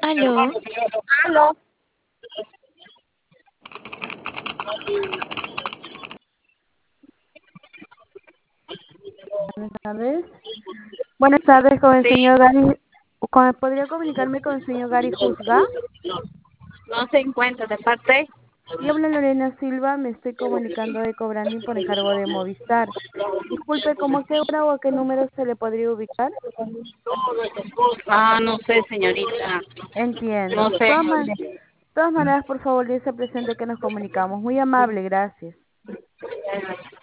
Aló, Aló. Buenas tardes. Buenas tardes con el Sí, señor Gary. ¿Podría comunicarme con el señor Gary Juzga? no se encuentra de parte. Y habla Lorena Silva, me estoy comunicando de Cobranding por encargo de Movistar. Disculpe, ¿cómo a qué hora o a qué número se le podría ubicar? No sé, señorita. Entiendo. No sé. Todas maneras, por favor, dice presente que nos comunicamos. Muy amable, gracias.